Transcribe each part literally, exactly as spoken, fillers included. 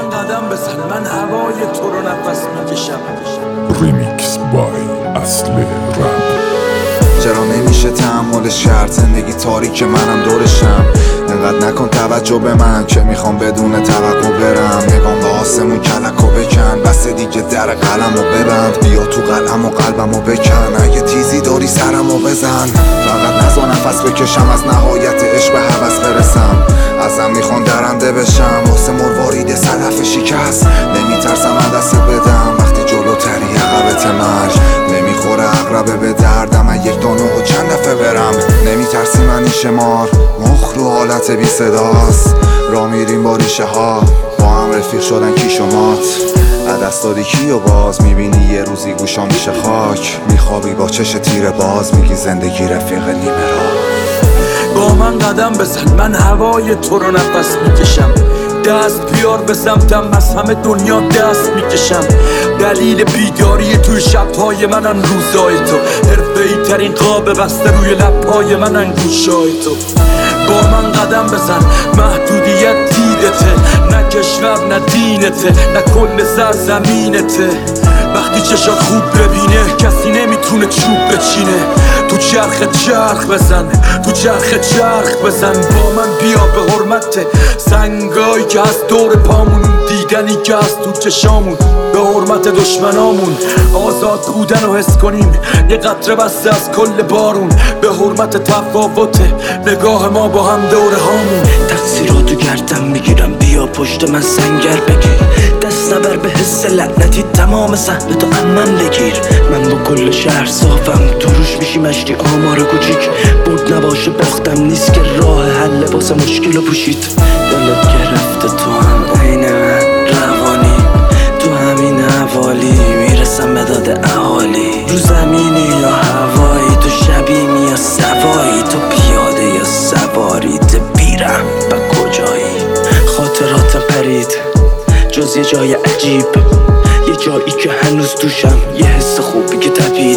من قدم بزن، من هوای تو رو نفس میکشم. ریمیکس بای اصل رپ. چرا نمیشه تحملش کرد؟ زندگی تاریک منم دورشم. انقدر نکن توجه به من که میخوام بدون توقع برم. نگام به آسمون کلکو بکن، بس دیگه در قلمو ببند. بیا تو قلم و قلبمو بکن، اگه تیزی داری سرمو بزن. فقط نزا نفس بکشم، از نهایت عشق به هوس برسم. ازم میخوان درنده بشم، واسه مروارید صدف شکست. نمیترسم من دست بدم، وقتی جلوتری عقبت مرگ. نمیخوره عقربه به دردم، من یک دانو و چند دفعه برم. نمیترسی من این شمار، مخ رو حالت بی صداست. را میریم با ریشه ها، با هم رفیق شدن کی شمات. عدست دادی کی و باز میبینی یه روزی گوشا میشه خاک. میخوابی با چش تیر باز، میگی زندگی رفیق نیمه را. با من قدم بزن، من هوای تو رو نفس میکشم. دست بیار به سمتم، از همه دنیا دست میکشم. دلیل بیداری توی شبهای منن روزای تو. حرفه‌ای ترین قاب بسته روی لبهای منن گوشای تو. با من قدم بزن، محدودیت دیدته. نه کشور نه دینته، نه کل سرزمینته. وقتی چشات خوب ببینه، کسی نمیتونه چوب بچینه. تو چرخ چرخ بزن، تو چرخ چرخ بزن. با من بیا به حرمت سنگایی که از دور پامون، دیدنی که از تو چشامون. به حرمت دشمنامون آزاد بودن رو حس کنیم، یه قطره بسته از کل بارون. به حرمت تفاوت نگاه ما با هم دوره هامون. تقصیراتو گردم میگیرم، بیا پشت من سنگر بگیر. دست نبر به حس لعنتی، تمام صحنه تو من بگیر. من با کل شهر صافم، تو روش میشی مشتی آمار کوچیک. برد نباشه باختم نیست که راه حل واسه مشکل رو پوشید. دلت گرفته تو هم عین من روانی، تو همین حوالی میرسم به داد اهالی. رو زمینی یا هوایی، تو شبیمی یا سوایی. تو پیاده یا سواری، تو بیرم با کجایی. خاطراتم پرید جز یه جای عجیب، یه جایی که هنوز توشم یه حس خوبی که تپید.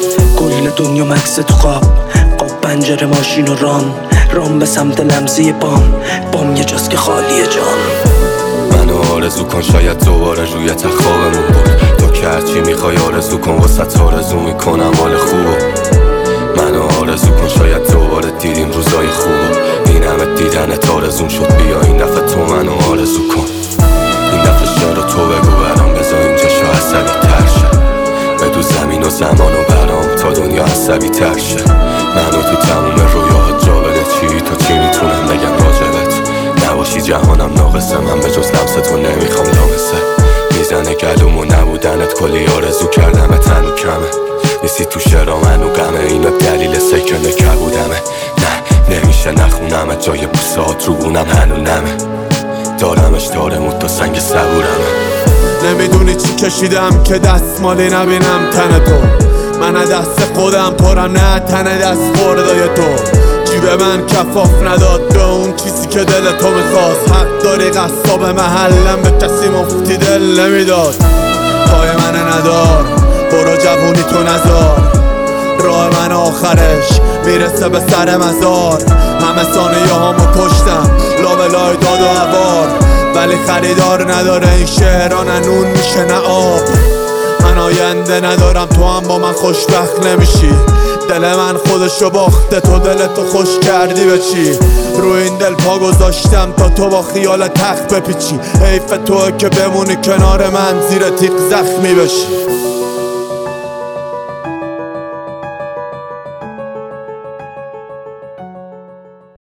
کل دنیا مکس تو خواب، قاب پنجره ماشین و رام. رام به سمت لمزه بام، بام یه جاست که خالیه جان. منو آرزو کن شاید دوباره روی تخت خوابمون بود. تو که هرچی میخوای آرزو کن، واسه آرزو میکنم حال خوبو. منو آرزو کن شاید دوباره دیدیم روزای خوبو. این همه دیدنت آرزوم شد، بیا این دفعه تو منو آرزو کن. این دفعه شعر رو تو بگو برام، بذار اینجا شو عصبی تر شه. بدو زمین و زمان و برام تا دنیا عصبی تر شه. منو تو تموم رویاهات جا بده، چی تو چی میتونم بگم راجبت. نباشی جهانم ناقصه، من به جز لمس تو نمیخوام لامسه. میزنه گلوم و نبودنت، کلی آرزو کردم تن و کمه. نیستی تو شعرا منو غمه، اینو دلیل سکنه کبودمه. نه نمیشه نخونمت، جای بوسات رو بونم هنو نمه. دارمش دارمون تا سنگ صبورمه. نمیدونی چی کشیدم که دستمالی نبینم تن تو. من دست خودم پرم، نه تن دست خوردای تو. جیب من کفاف نداد به اون چیزی که دل تو میخواست. حق داری قصاب محلم، به کسی مفتی دل نمیداد. پای من ندار، برو جوونی تو نزار. راه من آخرش میرسه به سر مزار. همه ثانیه هامو کشتم، لابلای داد و عوار. ولی خریدار نداره این شهران، نون میشه نه آب. من آینده ندارم، تو هم با من خوشبخت نمیشی. دل من خودشو باخته، تو دل تو خوش کردی به چی؟ رو این دل پا گذاشتم تا تو با خیال تخت بپیچی. حیف تو که بمونی کنار من، زیر تیغ زخمی بشی.